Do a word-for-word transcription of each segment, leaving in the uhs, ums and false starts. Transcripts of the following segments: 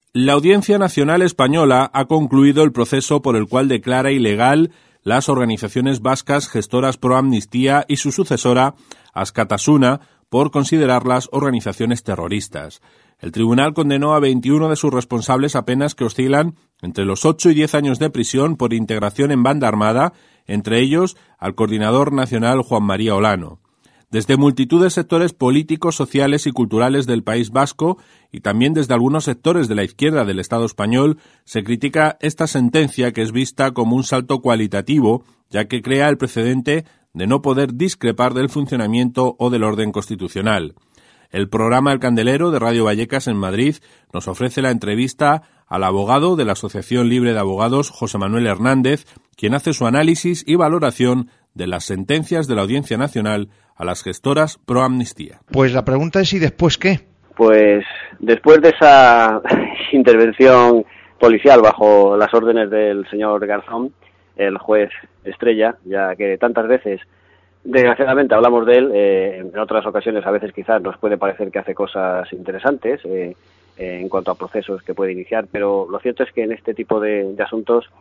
La Audiencia Nacional Española ha concluido el proceso por el cual declara ilegal las organizaciones vascas gestoras pro amnistía y su sucesora, Askatasuna, por considerarlas organizaciones terroristas. El tribunal condenó a veintiuno de sus responsables a penas que oscilan entre los ocho y diez años de prisión por integración en banda armada, entre ellos al coordinador nacional Juan María Olano. Desde multitud de sectores políticos, sociales y culturales del País Vasco y también desde algunos sectores de la izquierda del Estado español se critica esta sentencia, que es vista como un salto cualitativo, ya que crea el precedente de no poder discrepar del funcionamiento o del orden constitucional. El programa El Candelero de Radio Vallecas en Madrid nos ofrece la entrevista al abogado de la Asociación Libre de Abogados, José Manuel Hernández, quien hace su análisis y valoración de las sentencias de la Audiencia Nacional a las gestoras pro amnistía. Pues la pregunta es: ¿y después qué? Pues después de esa intervención policial bajo las órdenes del señor Garzón, el juez estrella, ya que tantas veces desgraciadamente hablamos de él, eh, en otras ocasiones a veces quizás nos puede parecer que hace cosas interesantes eh, eh, en cuanto a procesos que puede iniciar, pero lo cierto es que en este tipo de, de asuntos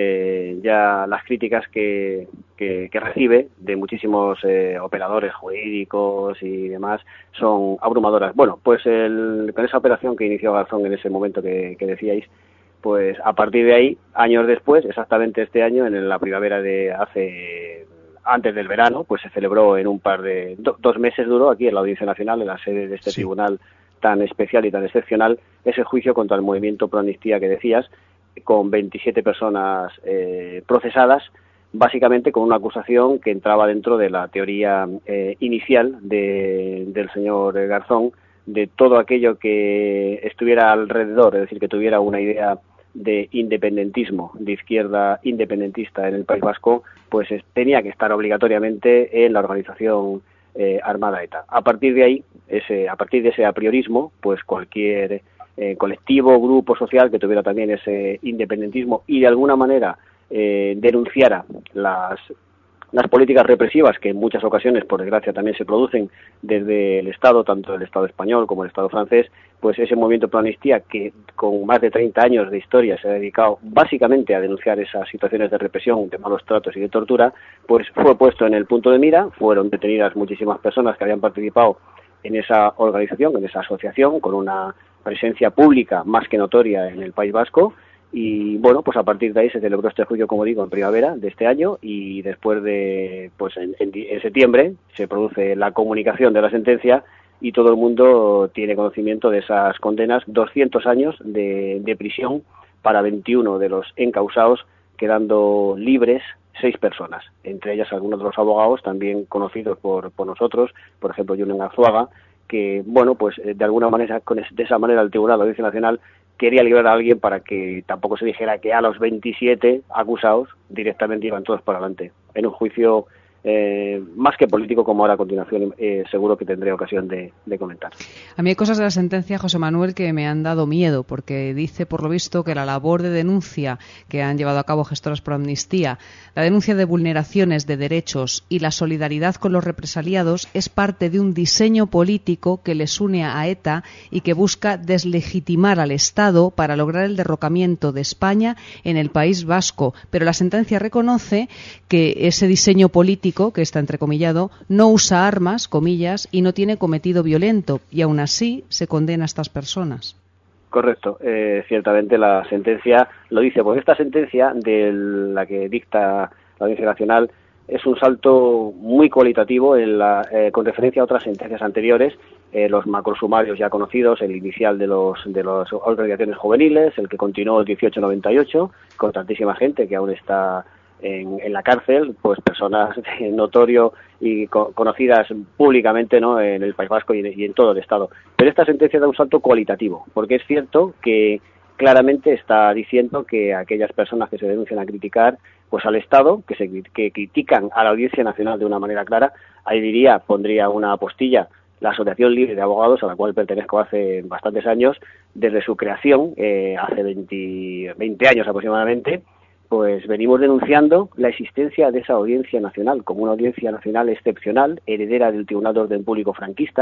eh, ya las críticas que, que, que recibe de muchísimos eh, operadores jurídicos y demás son abrumadoras. Bueno, pues el, con esa operación que inició Garzón en ese momento que, que decíais, pues a partir de ahí, años después, exactamente este año, en la primavera de hace... antes del verano, pues se celebró en un par de... Do, dos meses duró aquí en la Audiencia Nacional, en la sede de este sí. tribunal tan especial y tan excepcional, ese juicio contra el movimiento pro amnistía que decías, con veintisiete personas eh, procesadas, básicamente con una acusación que entraba dentro de la teoría eh, inicial de, del señor Garzón, de todo aquello que estuviera alrededor, es decir, que tuviera una idea de independentismo, de izquierda independentista en el País Vasco, pues tenía que estar obligatoriamente en la organización eh, armada ETA. A partir de ahí, ese, a partir de ese apriorismo, pues cualquier eh, colectivo, grupo social que tuviera también ese independentismo y de alguna manera eh, denunciara las las políticas represivas que en muchas ocasiones, por desgracia, también se producen desde el Estado, tanto el Estado español como el Estado francés, pues ese movimiento pro amnistía que con más de treinta años de historia se ha dedicado básicamente a denunciar esas situaciones de represión, de malos tratos y de tortura, pues fue puesto en el punto de mira, fueron detenidas muchísimas personas que habían participado en esa organización, en esa asociación, con una presencia pública más que notoria en el País Vasco. Y bueno, pues a partir de ahí se celebró este juicio, como digo, en primavera de este año, y después de, pues en, en, en septiembre se produce la comunicación de la sentencia y todo el mundo tiene conocimiento de esas condenas, doscientos años de, de prisión para veintiuno de los encausados, quedando libres seis personas, entre ellas algunos de los abogados también conocidos por, por nosotros, por ejemplo, Julen Arzuaga, que, bueno, pues de alguna manera, con de esa manera el Tribunal de Audiencia Nacional quería librar a alguien para que tampoco se dijera que a los veintisiete acusados directamente iban todos para adelante. En un juicio eh, más que político, como ahora a continuación eh, seguro que tendré ocasión de, de comentar. A mí hay cosas de la sentencia, José Manuel, que me han dado miedo, porque dice, por lo visto, que la labor de denuncia que han llevado a cabo gestoras pro amnistía, la denuncia de vulneraciones de derechos y la solidaridad con los represaliados es parte de un diseño político que les une a ETA y que busca deslegitimar al Estado para lograr el derrocamiento de España en el País Vasco. Pero la sentencia reconoce que ese diseño político, que está entrecomillado, no usa armas, comillas, y no tiene cometido violento, y aún así se condena a estas personas. Correcto, eh, ciertamente la sentencia lo dice, pues esta sentencia de la que dicta la Audiencia Nacional es un salto muy cualitativo en la, eh, con referencia a otras sentencias anteriores, eh, los macrosumarios ya conocidos, el inicial de los de las organizaciones juveniles, el que continuó el dieciocho noventa y ocho, con tantísima gente que aún está En, en la cárcel, pues personas de notorio y co- conocidas públicamente, ¿no?, en el País Vasco y, y en todo el Estado. Pero esta sentencia da un salto cualitativo, porque es cierto que claramente está diciendo que aquellas personas que se denuncian a criticar pues al Estado, que se que critican a la Audiencia Nacional de una manera clara, ahí diría, pondría una apostilla, la Asociación Libre de Abogados, a la cual pertenezco hace bastantes años, desde su creación, eh, hace veinte, veinte años aproximadamente, pues venimos denunciando la existencia de esa Audiencia Nacional como una Audiencia Nacional excepcional, heredera del Tribunal de Orden Público franquista,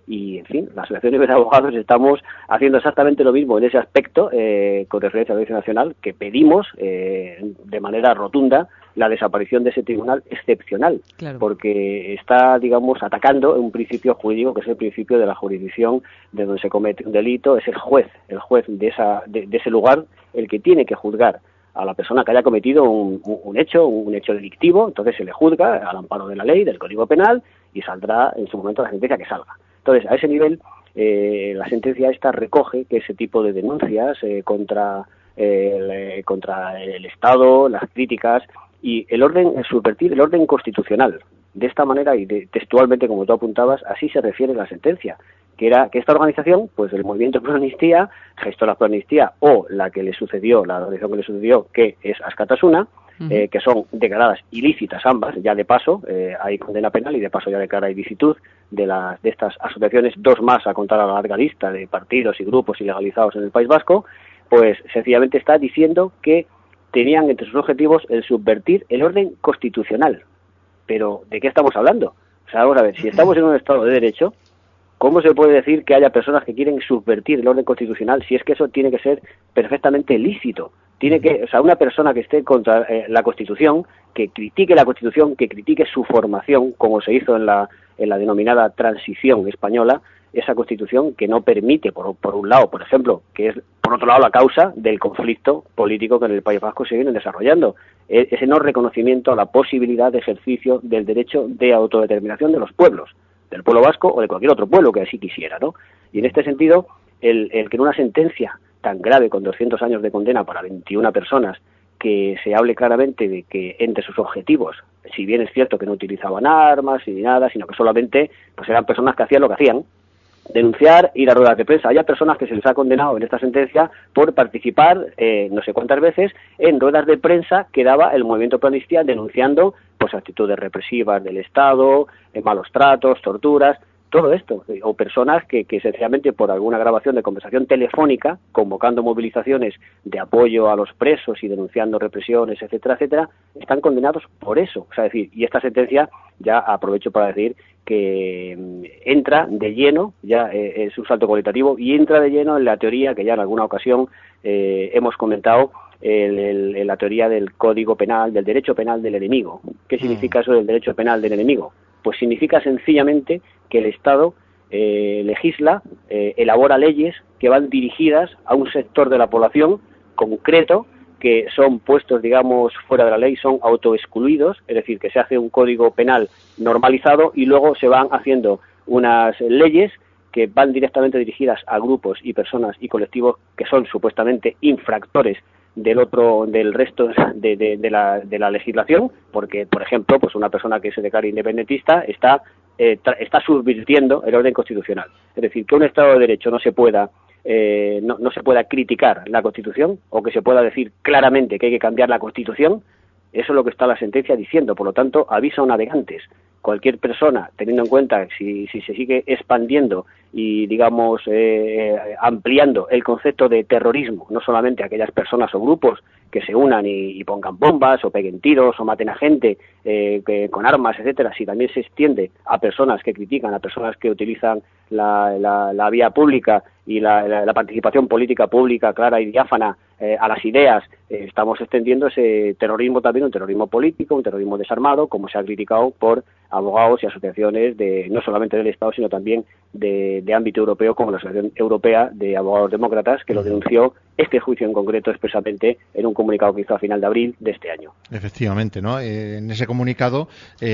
y, en fin, la Asociación Libre de Abogados estamos haciendo exactamente lo mismo en ese aspecto, eh, con referencia a la Audiencia Nacional, que pedimos eh, de manera rotunda la desaparición de ese tribunal excepcional, claro. porque está, digamos, atacando un principio jurídico que es el principio de la jurisdicción de donde se comete un delito. Es el juez, el juez de, esa, de, de ese lugar el que tiene que juzgar a la persona que haya cometido un, un, un hecho, un hecho delictivo. Entonces se le juzga al amparo de la ley, del Código Penal, y saldrá en su momento la sentencia que salga. Entonces, a ese nivel, eh, la sentencia esta recoge que ese tipo de denuncias eh, contra, eh, el, eh, contra el Estado, las críticas y el orden, el subvertir el orden constitucional. De esta manera, y de, textualmente, como tú apuntabas, así se refiere la sentencia, que era que esta organización, pues el Movimiento Pro Amnistía, gestora Pro Amnistía, o la que le sucedió, la organización que le sucedió, que es Askatasuna, Uh-huh. Eh, que son declaradas ilícitas ambas, ya de paso eh, hay condena penal y de paso ya declara ilicitud de, las, de estas asociaciones, dos más a contar a la larga lista de partidos y grupos ilegalizados en el País Vasco, pues sencillamente está diciendo que tenían entre sus objetivos el subvertir el orden constitucional. Pero, ¿de qué estamos hablando? O sea, vamos a ver, si estamos en un Estado de Derecho, ¿cómo se puede decir que haya personas que quieren subvertir el orden constitucional si es que eso tiene que ser perfectamente lícito? Tiene que, o sea, una persona que esté contra eh, la Constitución, que critique la Constitución, que critique su formación, como se hizo en la en la denominada transición española, esa Constitución que no permite, por, por un lado, por ejemplo, que es por otro lado la causa del conflicto político que en el País Vasco se viene desarrollando, e, ese no reconocimiento a la posibilidad de ejercicio del derecho de autodeterminación de los pueblos, del pueblo vasco o de cualquier otro pueblo que así quisiera, ¿no? Y en este sentido, el, el que en una sentencia tan grave, con doscientos años de condena para veintiuna personas, que se hable claramente de que entre sus objetivos, si bien es cierto que no utilizaban armas ni nada, sino que solamente pues eran personas que hacían lo que hacían, denunciar, ir a ruedas de prensa. Hay personas que se les ha condenado en esta sentencia por participar, eh, no sé cuántas veces, en ruedas de prensa que daba el Movimiento Pro Amnistía denunciando pues actitudes represivas del Estado, eh, malos tratos, torturas, todo esto, o personas que, que sencillamente por alguna grabación de conversación telefónica, convocando movilizaciones de apoyo a los presos y denunciando represiones, etcétera, etcétera, están condenados por eso. O sea, decir, y esta sentencia, ya aprovecho para decir que entra de lleno, ya eh, es un salto cualitativo, y entra de lleno en la teoría que ya en alguna ocasión eh, hemos comentado, el, el, en la teoría del Código Penal, del derecho penal del enemigo. ¿Qué significa eso del derecho penal del enemigo? Pues significa sencillamente que el Estado eh, legisla, eh, elabora leyes que van dirigidas a un sector de la población concreto, que son puestos, digamos, fuera de la ley, son autoexcluidos, es decir, que se hace un código penal normalizado y luego se van haciendo unas leyes que van directamente dirigidas a grupos y personas y colectivos que son supuestamente infractores del otro del resto de, de, de, la, de la legislación, porque, por ejemplo, pues una persona que se declara independentista está eh, tra- está subvirtiendo el orden constitucional. Es decir, que un Estado de Derecho no se pueda eh, no, no se pueda criticar la Constitución, o que se pueda decir claramente que hay que cambiar la Constitución, eso es lo que está la sentencia diciendo. Por lo tanto, avisa a navegantes. Cualquier persona, teniendo en cuenta si, si se sigue expandiendo y, digamos, eh, ampliando el concepto de terrorismo, no solamente a aquellas personas o grupos que se unan y, y pongan bombas o peguen tiros o maten a gente eh, que, con armas, etcétera, si también se extiende a personas que critican, a personas que utilizan la, la, la vía pública y la, la, la participación política pública clara y diáfana eh, a las ideas, eh, estamos extendiendo ese terrorismo también, un terrorismo político, un terrorismo desarmado, como se ha criticado por abogados y asociaciones de no solamente del Estado, sino también de, de ámbito europeo, como la Asociación Europea de Abogados Demócratas, que lo denunció este juicio en concreto expresamente en un comunicado que hizo a final de abril de este año. Efectivamente, ¿no? Eh, en ese comunicado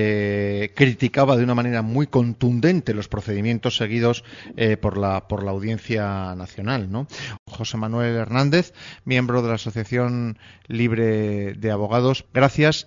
eh, criticaba de una manera muy contundente los procedimientos seguidos eh, por la por la Audiencia Nacional, ¿no? José Manuel Hernández, miembro de la Asociación Libre de Abogados, gracias.